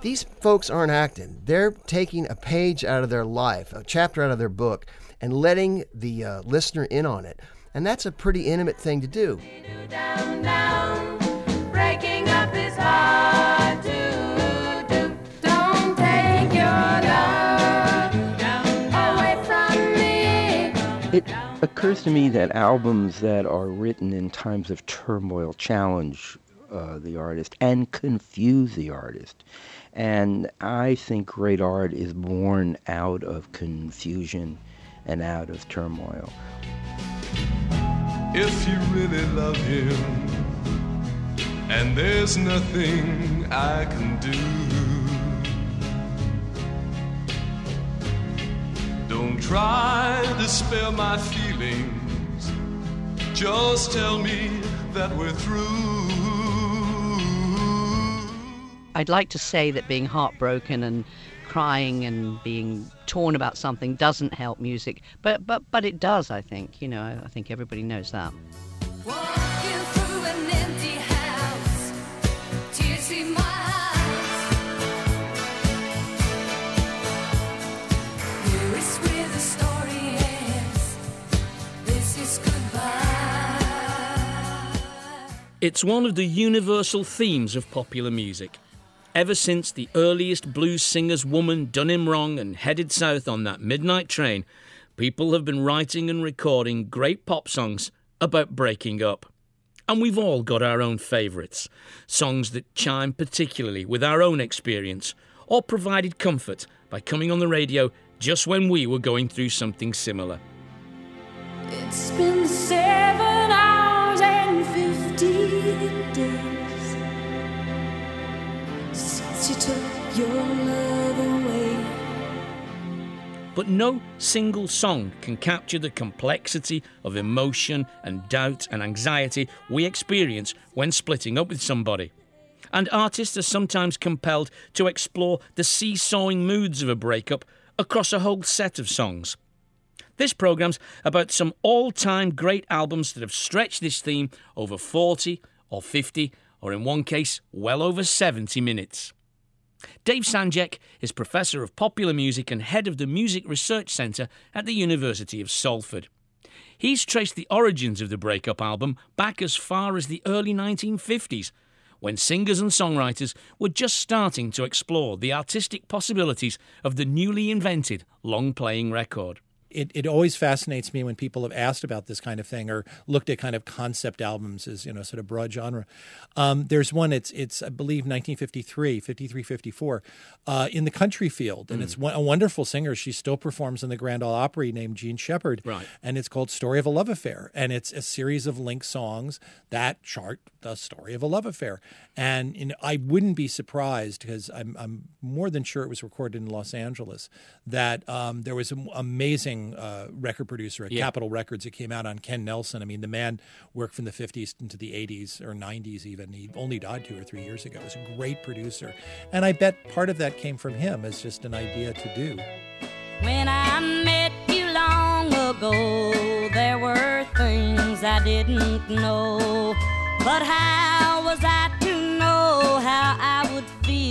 these folks aren't acting. They're taking a page out of their life, a chapter out of their book, and letting the listener in on it. And that's a pretty intimate thing to do. Down, down, breaking up is hard to do. Don't take your love away from me. It occurs to me that albums that are written in times of turmoil challenge the artist and confuse the artist. And I think great art is born out of confusion and out of turmoil. If you really love him, and there's nothing I can do, don't try to spare my feelings, just tell me that we're through. I'd like to say that being heartbroken and crying and being torn about something doesn't help music, but it does, I think. You know, I think everybody knows that. Walking through an empty house, tears in my eyes. Here is where the story ends. This is goodbye. It's one of the universal themes of popular music. Ever since the earliest blues singer's woman done him wrong and headed south on that midnight train, people have been writing and recording great pop songs about breaking up. And we've all got our own favourites, songs that chime particularly with our own experience or provided comfort by coming on the radio just when we were going through something similar. It's been 7 hours and 15 days since you took your love away. But no single song can capture the complexity of emotion and doubt and anxiety we experience when splitting up with somebody. And artists are sometimes compelled to explore the seesawing moods of a breakup across a whole set of songs. This programme's about some all-time great albums that have stretched this theme over 40 or 50, or in one case, well over 70 minutes. Dave Sanjek is Professor of Popular Music and Head of the Music Research Centre at the University of Salford. He's traced the origins of the breakup album back as far as the early 1950s, when singers and songwriters were just starting to explore the artistic possibilities of the newly invented long-playing record. It always fascinates me when people have asked about this kind of thing or looked at kind of concept albums as, you know, sort of broad genre. There's one, it's I believe 1953, 54, in the country field. And it's a wonderful singer. She still performs in the Grand Ole Opry named Jean Shepard. Right. And it's called Story of a Love Affair. And it's a series of link songs that chart the story of a love affair. And I wouldn't be surprised, because I'm more than sure it was recorded in Los Angeles, that there was an amazing record producer at Capitol Records that came out on Ken Nelson. I mean, the man worked from the 50s into the 80s or 90s even. He only died 2 or 3 years ago. He was a great producer. And I bet part of that came from him as just an idea to do. When I met you long ago, there were things I didn't know. But how was I to know how I would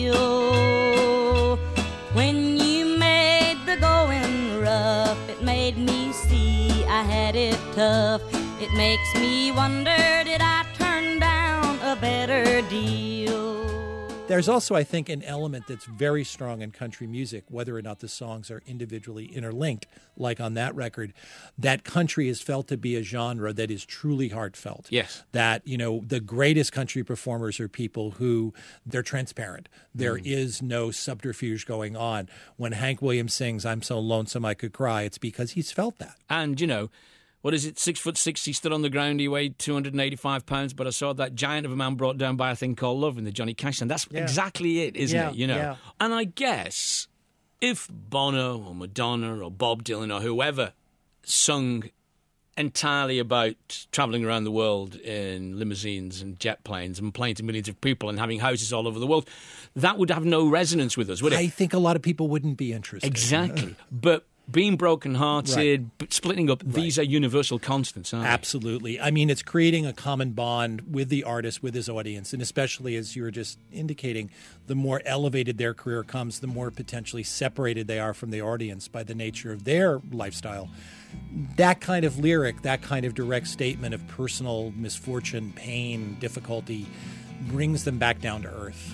feel when you made the going rough? It made me see I had it tough. It makes me wonder, did I turn down a better deal? There's also, I think, an element that's very strong in country music, whether or not the songs are individually interlinked, like on that record, that country is felt to be a genre that is truly heartfelt. Yes. That, you know, the greatest country performers are people who, they're transparent. There is no subterfuge going on. When Hank Williams sings, "I'm so lonesome I could cry," it's because he's felt that. And, you know, what is it, 6'6", he stood on the ground, he weighed 285 pounds, but I saw that giant of a man brought down by a thing called love in the Johnny Cash song. That's exactly it, isn't it? You know. Yeah. And I guess if Bono or Madonna or Bob Dylan or whoever sung entirely about travelling around the world in limousines and jet planes and playing to millions of people and having houses all over the world, that would have no resonance with us, would it? I think a lot of people wouldn't be interested. Exactly. But being brokenhearted, splitting up, these are universal constants, aren't they? Absolutely. I mean, it's creating a common bond with the artist, with his audience, and especially, as you were just indicating, the more elevated their career comes, the more potentially separated they are from the audience by the nature of their lifestyle. That kind of lyric, that kind of direct statement of personal misfortune, pain, difficulty, brings them back down to earth.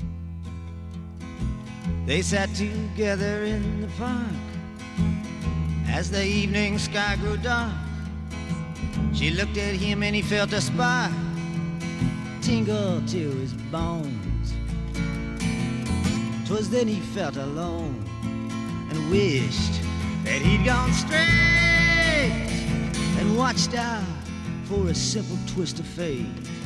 They sat together in the park as the evening sky grew dark. She looked at him and he felt a spark tingle to his bones. 'Twas then he felt alone and wished that he'd gone straight and watched out for a simple twist of fate.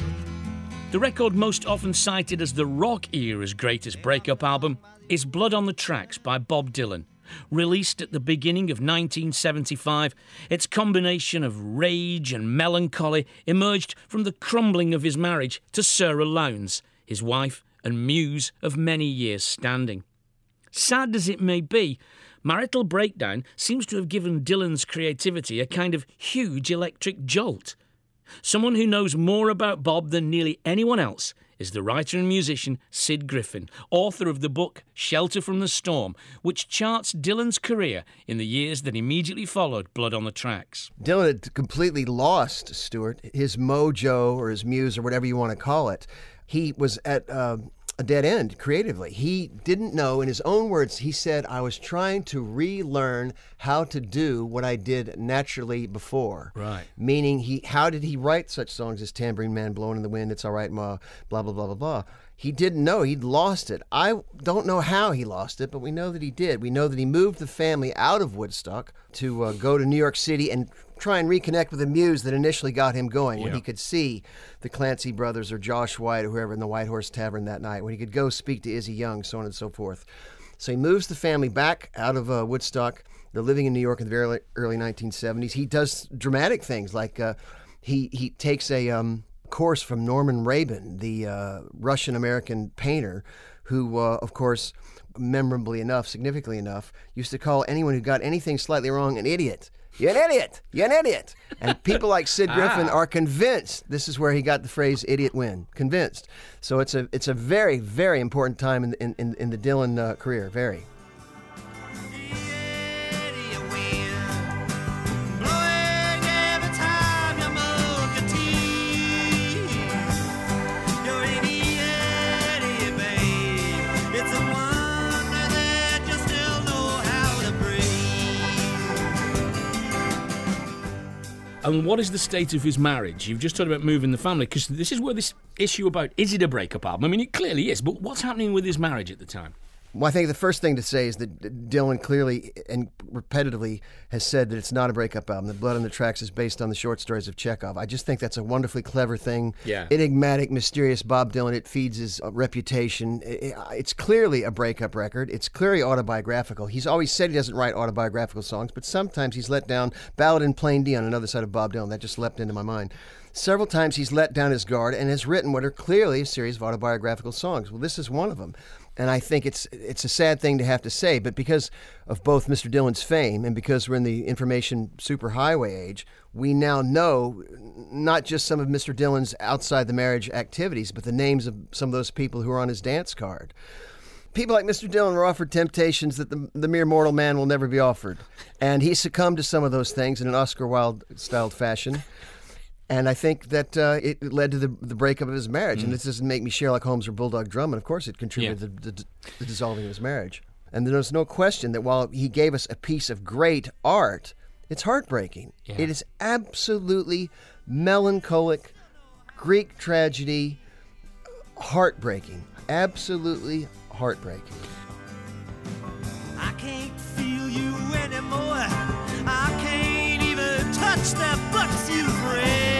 The record most often cited as the rock era's greatest breakup album is Blood on the Tracks by Bob Dylan. Released at the beginning of 1975, its combination of rage and melancholy emerged from the crumbling of his marriage to Sarah Lowndes, his wife and muse of many years' standing. Sad as it may be, marital breakdown seems to have given Dylan's creativity a kind of huge electric jolt. Someone who knows more about Bob than nearly anyone else is the writer and musician Sid Griffin, author of the book Shelter from the Storm, which charts Dylan's career in the years that immediately followed Blood on the Tracks. Dylan had completely lost, Stuart, his mojo or his muse or whatever you want to call it. He was at a dead end creatively. He didn't know, in his own words, he said, I was trying to relearn how to do what I did naturally before. Right. Meaning, how did he write such songs as Tambourine Man, Blowing in the Wind, It's All Right, Ma, blah, blah, blah, blah, blah. He didn't know. He'd lost it. I don't know how he lost it, but we know that he did. We know that he moved the family out of Woodstock to go to New York City and try and reconnect with the muse that initially got him going, when he could see the Clancy brothers or Josh White or whoever in the White Horse Tavern that night, when he could go speak to Izzy Young, so on and so forth. So he moves the family back out of Woodstock. They're living in New York in the early 1970s. He does dramatic things, like he takes a course from Norman Rabin, the Russian-American painter, who, of course, memorably enough, significantly enough, used to call anyone who got anything slightly wrong an idiot. You're an idiot. You're an idiot. And people like Sid Griffin are convinced this is where he got the phrase "idiot win." Convinced. So it's a very, very important time in the Dylan career. Very. And what is the state of his marriage? You've just talked about moving the family, because this is where this issue about, is it a breakup album? I mean, it clearly is, but what's happening with his marriage at the time? Well, I think the first thing to say is that Dylan clearly and repetitively has said that it's not a breakup album. The Blood on the Tracks is based on the short stories of Chekhov. I just think that's a wonderfully clever thing. Yeah. Enigmatic, mysterious Bob Dylan. It feeds his reputation. It's clearly a breakup record. It's clearly autobiographical. He's always said he doesn't write autobiographical songs, but sometimes he's let down. Ballad in Plain D on another side of Bob Dylan. That just leapt into my mind. Several times he's let down his guard and has written what are clearly a series of autobiographical songs. Well, this is one of them. And I think it's a sad thing to have to say, but because of both Mr. Dylan's fame and because we're in the information superhighway age, we now know not just some of Mr. Dylan's outside the marriage activities, but the names of some of those people who are on his dance card. People like Mr. Dylan were offered temptations that the mere mortal man will never be offered. And he succumbed to some of those things in an Oscar Wilde-styled fashion. And I think that it led to the breakup of his marriage. And this doesn't make me Sherlock Holmes or Bulldog Drummond. Of course, it contributed to the dissolving of his marriage. And there's no question that while he gave us a piece of great art, it's heartbreaking. Yeah. It is absolutely melancholic, Greek tragedy, heartbreaking. Absolutely heartbreaking. I can't feel you anymore. I can't even touch the books you've read.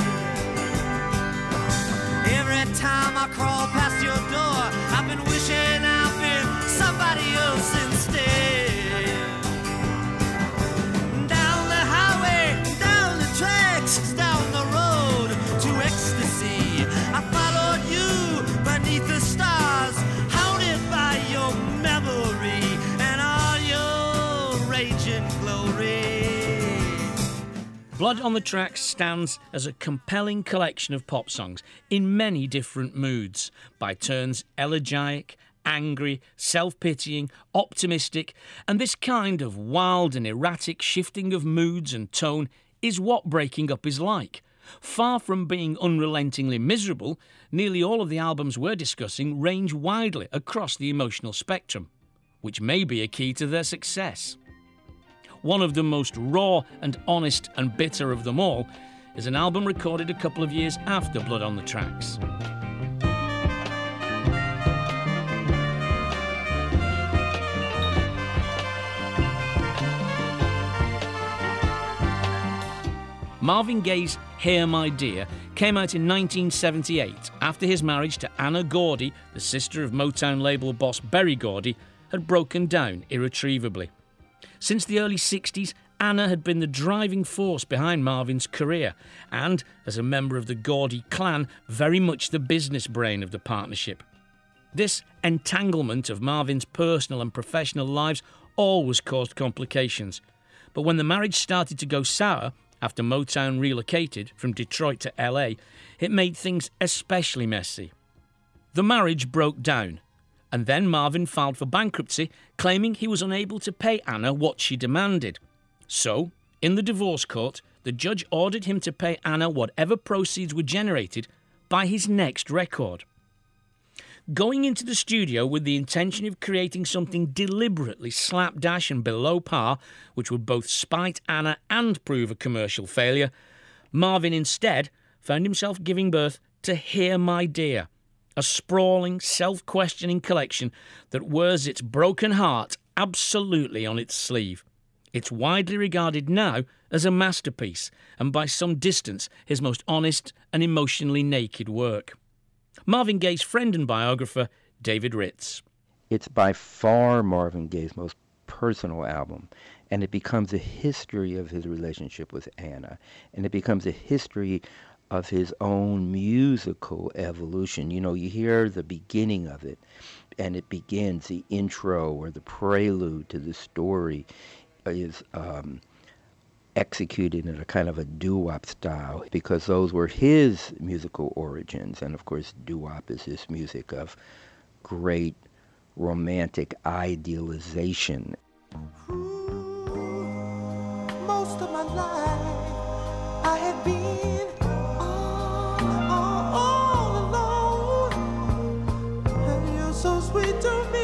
Every time I crawl past your door, I've been wishing I've been somebody else instead. Down the highway, down the tracks, down the road to ecstasy, I followed you beneath the stars, haunted by your memory and all your raging Blood on the Tracks stands as a compelling collection of pop songs in many different moods, by turns elegiac, angry, self-pitying, optimistic, and this kind of wild and erratic shifting of moods and tone is what breaking up is like. Far from being unrelentingly miserable, nearly all of the albums we're discussing range widely across the emotional spectrum, which may be a key to their success. One of the most raw and honest and bitter of them all is an album recorded a couple of years after Blood on the Tracks. Marvin Gaye's Hear My Dear came out in 1978 after his marriage to Anna Gordy, the sister of Motown label boss Berry Gordy, had broken down irretrievably. Since the early 60s, Anna had been the driving force behind Marvin's career and, as a member of the Gordy clan, very much the business brain of the partnership. This entanglement of Marvin's personal and professional lives always caused complications, but when the marriage started to go sour, after Motown relocated from Detroit to LA, it made things especially messy. The marriage broke down, and then Marvin filed for bankruptcy, claiming he was unable to pay Anna what she demanded. So, in the divorce court, the judge ordered him to pay Anna whatever proceeds were generated by his next record. Going into the studio with the intention of creating something deliberately slapdash and below par, which would both spite Anna and prove a commercial failure, Marvin instead found himself giving birth to Hear My Dear, a sprawling, self-questioning collection that wears its broken heart absolutely on its sleeve. It's widely regarded now as a masterpiece, and by some distance his most honest and emotionally naked work. Marvin Gaye's friend and biographer, David Ritz. It's by far Marvin Gaye's most personal album, and it becomes a history of his relationship with Anna, and it becomes a history of his own musical evolution. You know, you hear the beginning of it, and it begins, the intro or the prelude to the story is executed in a kind of a doo-wop style, because those were his musical origins. And of course, doo-wop is this music of great romantic idealization. Most of my life I had been all alone, and you're so sweet to me.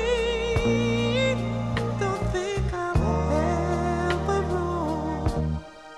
Don't think I'm ever wrong.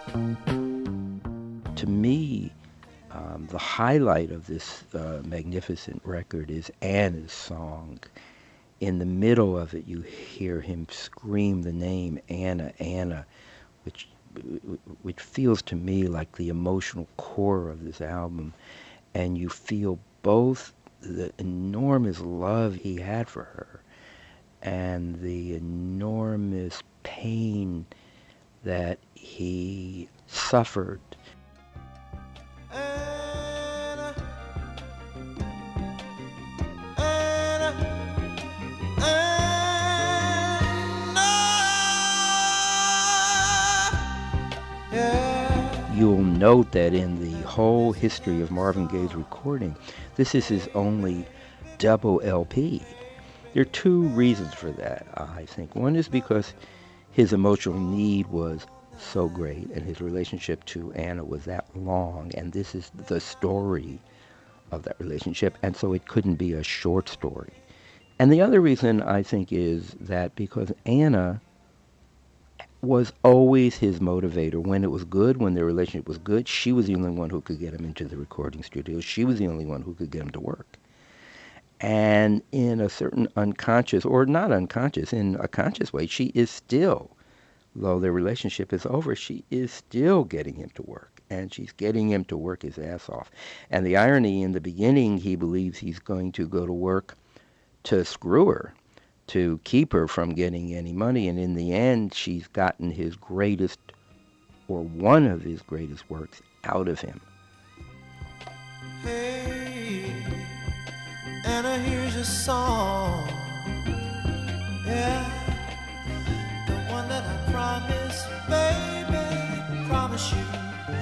To me, the highlight of this magnificent record is Anna's song. In the middle of it, you hear him scream the name Anna, Anna, which feels to me like the emotional core of this album. And you feel both the enormous love he had for her and the enormous pain that he suffered. You'll note that in the whole history of Marvin Gaye's recording, this is his only double LP. There are two reasons for that, I think. One is because his emotional need was so great, and his relationship to Anna was that long, and this is the story of that relationship, and so it couldn't be a short story. And the other reason, I think, is that because Anna was always his motivator. When it was good, when their relationship was good, she was the only one who could get him into the recording studio. She was the only one who could get him to work. And in a certain unconscious, or not unconscious, in a conscious way, she is still, though their relationship is over, she is still getting him to work. And she's getting him to work his ass off. And the irony, in the beginning, he believes he's going to go to work to screw her, to keep her from getting any money, and in the end she's gotten his greatest, or one of his greatest works, out of him. Hey, Anna, here's your song. Yeah, the one that I promised, baby, promise you.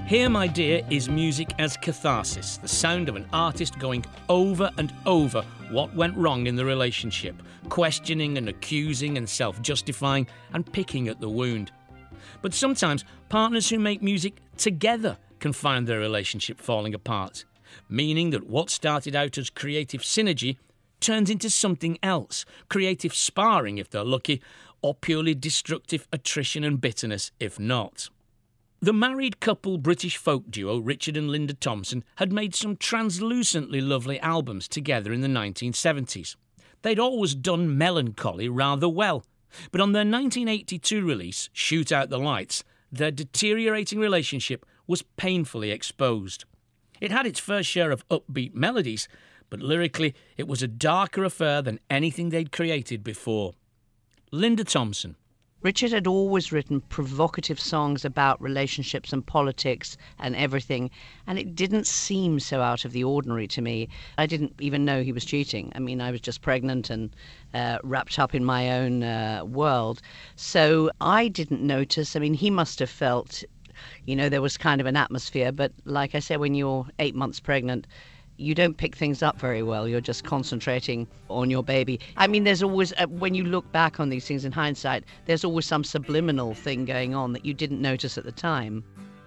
Here, My Dear is music as catharsis, the sound of an artist going over and over what went wrong in the relationship, questioning and accusing and self-justifying and picking at the wound. But sometimes partners who make music together can find their relationship falling apart, meaning that what started out as creative synergy turns into something else, creative sparring if they're lucky, or purely destructive attrition and bitterness if not. The married couple British folk duo Richard and Linda Thompson had made some translucently lovely albums together in the 1970s. They'd always done melancholy rather well, but on their 1982 release, Shoot Out the Lights, their deteriorating relationship was painfully exposed. It had its fair share of upbeat melodies, but lyrically it was a darker affair than anything they'd created before. Linda Thompson. Richard had always written provocative songs about relationships and politics and everything, and it didn't seem so out of the ordinary to me. I didn't even know he was cheating. I mean, I was just pregnant and wrapped up in my own world. So I didn't notice. I mean, he must have felt, there was kind of an atmosphere, but like I said, when you're 8 months pregnant, you don't pick things up very well. You're just concentrating on your baby. I mean, there's always, when you look back on these things in hindsight, there's always some subliminal thing going on that you didn't notice at the time.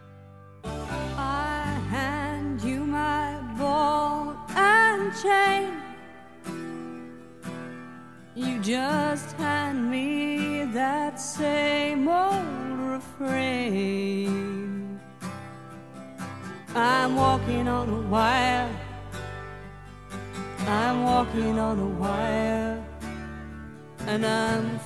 I hand you my ball and chain. You just hand me that same old refrain. I'm walking on a wire. I'm walking on a wire, and I'm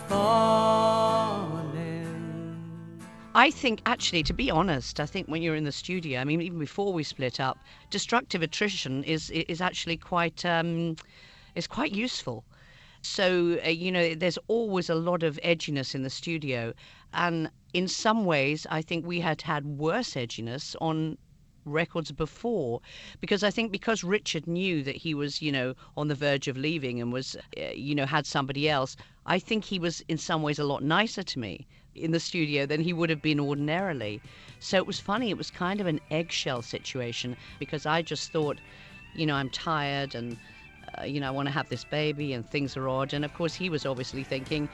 falling. I think, actually, to be honest, I think when you're in the studio, I mean, even before we split up, destructive attrition is actually quite useful. So, there's always a lot of edginess in the studio, and in some ways, I think we had worse edginess on records before, because Richard knew that he was, on the verge of leaving and was, had somebody else. I think he was in some ways a lot nicer to me in the studio than he would have been ordinarily. So it was funny. It was kind of an eggshell situation, because I just thought, I'm tired and, I want to have this baby and things are odd. And of course he was obviously thinking,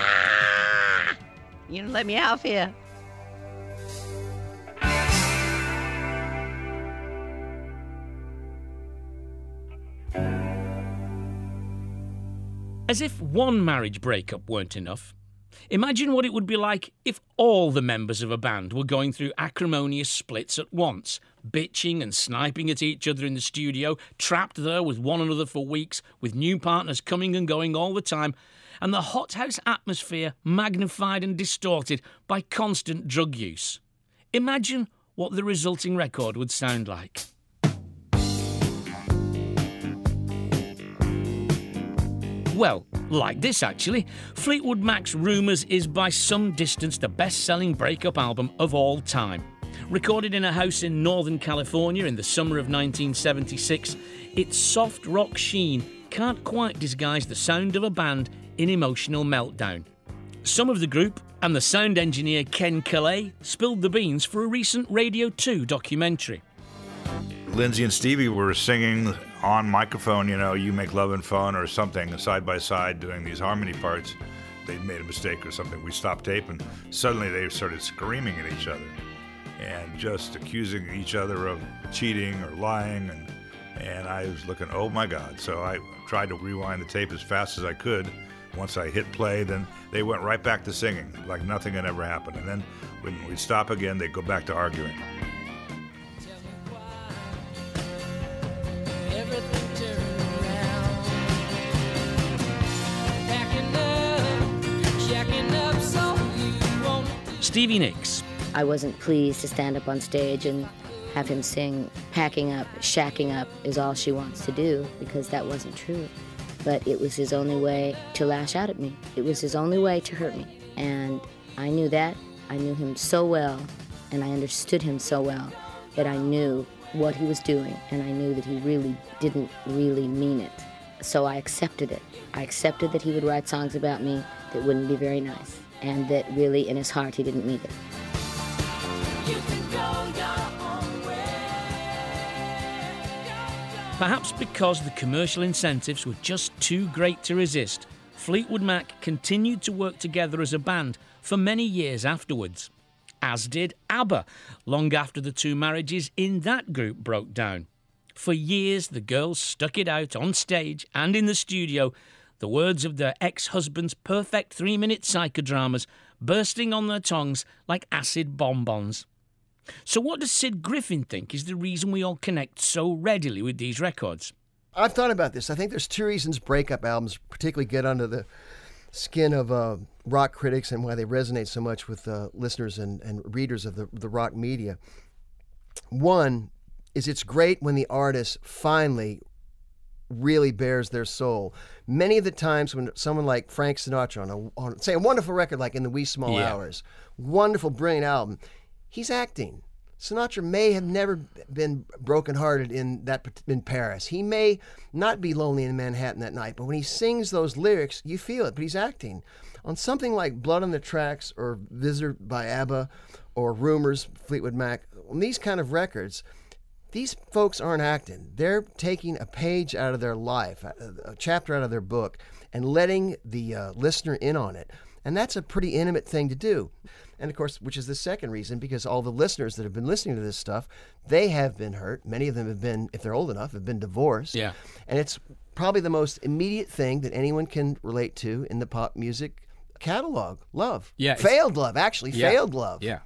let me out of here. As if one marriage breakup weren't enough, imagine what it would be like if all the members of a band were going through acrimonious splits at once, bitching and sniping at each other in the studio, trapped there with one another for weeks, with new partners coming and going all the time, and the hothouse atmosphere magnified and distorted by constant drug use. Imagine what the resulting record would sound like. Well, like this actually. Fleetwood Mac's Rumours is by some distance the best-selling breakup album of all time. Recorded in a house in Northern California in the summer of 1976, its soft rock sheen can't quite disguise the sound of a band in emotional meltdown. Some of the group and the sound engineer Ken Calais spilled the beans for a recent Radio 2 documentary. Lindsay and Stevie were singing on microphone, You Make Love and Phone or something, side by side doing these harmony parts. They made a mistake or something. We stopped taping. Suddenly they started screaming at each other and just accusing each other of cheating or lying. And I was looking, oh my God. So I tried to rewind the tape as fast as I could. Once I hit play, then they went right back to singing like nothing had ever happened. And then when we'd stop again, they'd go back to arguing. Stevie Nicks. I wasn't pleased to stand up on stage and have him sing, packing up, shacking up is all she wants to do, because that wasn't true. But it was his only way to lash out at me. It was his only way to hurt me. And I knew that. I knew him so well, and I understood him so well, that I knew what he was doing, and I knew that he really didn't really mean it. So I accepted it. I accepted that he would write songs about me that wouldn't be very nice, and that really in his heart he didn't mean it. You can go your own Perhaps because the commercial incentives were just too great to resist, Fleetwood Mac continued to work together as a band for many years afterwards, as did ABBA, long after the two marriages in that group broke down. For years, the girls stuck it out on stage and in the studio, the words of their ex-husband's perfect 3-minute psychodramas bursting on their tongues like acid bonbons. So what does Sid Griffin think is the reason we all connect so readily with these records? I've thought about this. I think there's two reasons breakup albums particularly get under the skin of rock critics and why they resonate so much with listeners and readers of the rock media. One is it's great when the artist finally really bears their soul. Many of the times when someone like Frank Sinatra on say a wonderful record like In the Wee Small Hours, wonderful, brilliant album, he's acting. Sinatra may have never been brokenhearted in Paris. He may not be lonely in Manhattan that night, but when he sings those lyrics, you feel it, but he's acting. On something like Blood on the Tracks or Visitor by ABBA or Rumors, Fleetwood Mac, on these kind of records, these folks aren't acting. They're taking a page out of their life, a chapter out of their book, and letting the listener in on it. And that's a pretty intimate thing to do. And of course, which is the second reason, because all the listeners that have been listening to this stuff, they have been hurt. Many of them have been, if they're old enough, have been divorced. Yeah. And it's probably the most immediate thing that anyone can relate to in the pop music catalog. Love. Yeah. Failed love, actually. Yeah. Failed love. Yeah.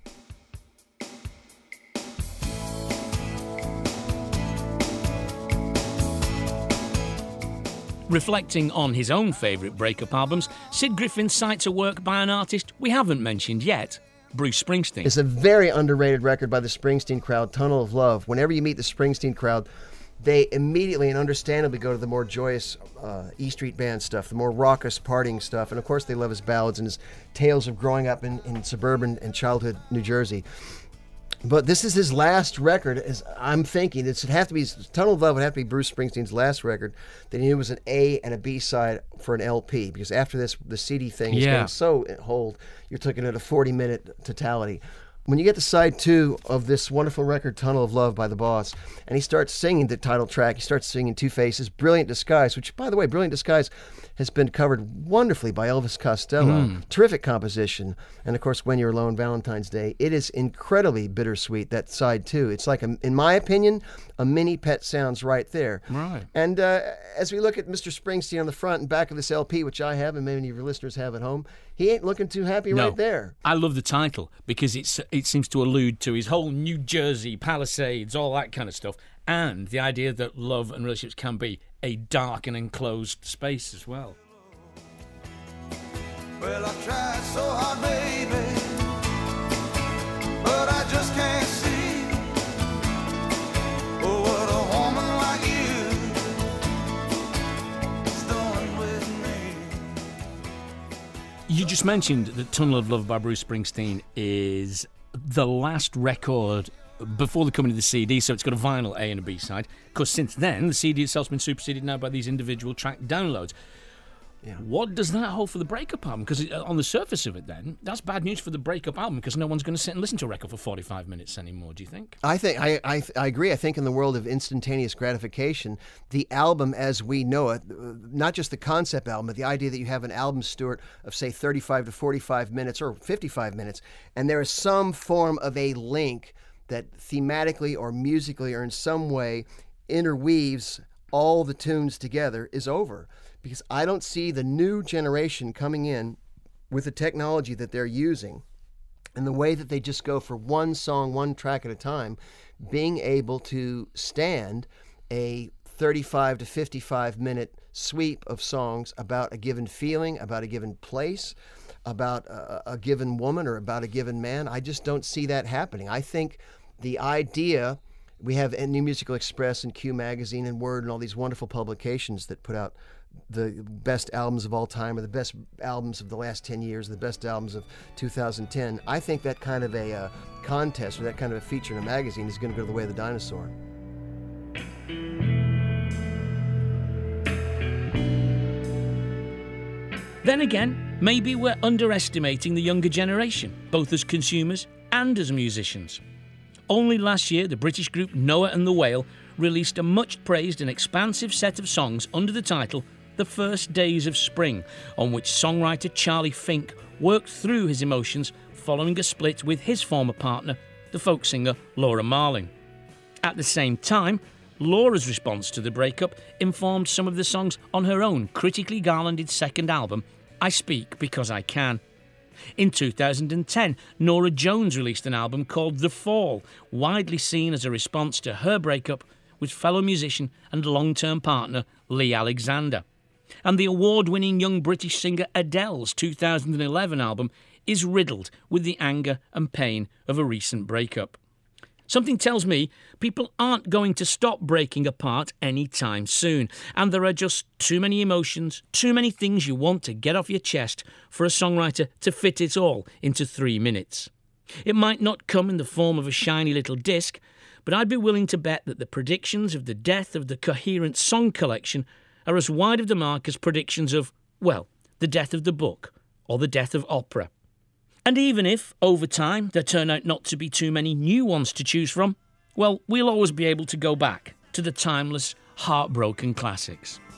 Reflecting on his own favourite breakup albums, Sid Griffin cites a work by an artist we haven't mentioned yet, Bruce Springsteen. It's a very underrated record by the Springsteen crowd, Tunnel of Love. Whenever you meet the Springsteen crowd, they immediately and understandably go to the more joyous E Street Band stuff, the more raucous partying stuff. And of course they love his ballads and his tales of growing up in suburban and childhood New Jersey. But this is his last record, as I'm thinking. It should have to be, Tunnel of Love would have to be Bruce Springsteen's last record that he knew was an A and a B side for an LP, because after this, the CD thing is getting so hold, you're looking at a 40-minute totality. When you get to side 2 of this wonderful record, Tunnel of Love by The Boss, and he starts singing the title track, he starts singing Two Faces, Brilliant Disguise, which, by the way, Brilliant Disguise has been covered wonderfully by Elvis Costello. Terrific composition. And, of course, When You're Alone, Valentine's Day. It is incredibly bittersweet, that side 2. It's like, in my opinion, a mini Pet Sounds right there. Right. And as we look at Mr. Springsteen on the front and back of this LP, which I have and many of your listeners have at home, he ain't looking too happy right there. I love the title because it seems to allude to his whole New Jersey, Palisades, all that kind of stuff, and the idea that love and relationships can be a dark and enclosed space as well. Well, I tried so hard, baby, but I just can't see what a woman like you is doing with me. You just mentioned that Tunnel of Love by Bruce Springsteen is the last record before the coming of the CD, so it's got a vinyl A and a B side. Of course, since then, the CD itself's been superseded now by these individual track downloads. Yeah. What does that hold for the breakup album? Because on the surface of it, then, that's bad news for the breakup album because no one's going to sit and listen to a record for 45 minutes anymore, do you think? I agree. I think in the world of instantaneous gratification, the album as we know it, not just the concept album, but the idea that you have an album, Stuart, of, say, 35 to 45 minutes or 55 minutes, and there is some form of a link that thematically or musically or in some way interweaves all the tunes together, is over. Because I don't see the new generation coming in with the technology that they're using and the way that they just go for one song, one track at a time, being able to stand a 35 to 55 minute sweep of songs about a given feeling, about a given place, about a given woman or about a given man. I just don't see that happening. I think the idea, we have New Musical Express and Q Magazine and Word and all these wonderful publications that put out the best albums of all time or the best albums of the last 10 years, the best albums of 2010. I think that kind of a contest or that kind of a feature in a magazine is going to go the way of the dinosaur. Then again, maybe we're underestimating the younger generation, both as consumers and as musicians. Only last year, the British group Noah and the Whale released a much-praised and expansive set of songs under the title The First Days of Spring, on which songwriter Charlie Fink worked through his emotions following a split with his former partner, the folk singer Laura Marling. At the same time, Laura's response to the breakup informed some of the songs on her own critically garlanded second album, I Speak Because I Can. In 2010, Norah Jones released an album called The Fall, widely seen as a response to her breakup with fellow musician and long-term partner Lee Alexander. And the award-winning young British singer Adele's 2011 album is riddled with the anger and pain of a recent breakup. Something tells me people aren't going to stop breaking apart anytime soon, and there are just too many emotions, too many things you want to get off your chest for a songwriter to fit it all into 3 minutes. It might not come in the form of a shiny little disc, but I'd be willing to bet that the predictions of the death of the coherent song collection are as wide of the mark as predictions of, well, the death of the book or the death of opera. And even if, over time, there turn out not to be too many new ones to choose from, well, we'll always be able to go back to the timeless, heartbroken classics.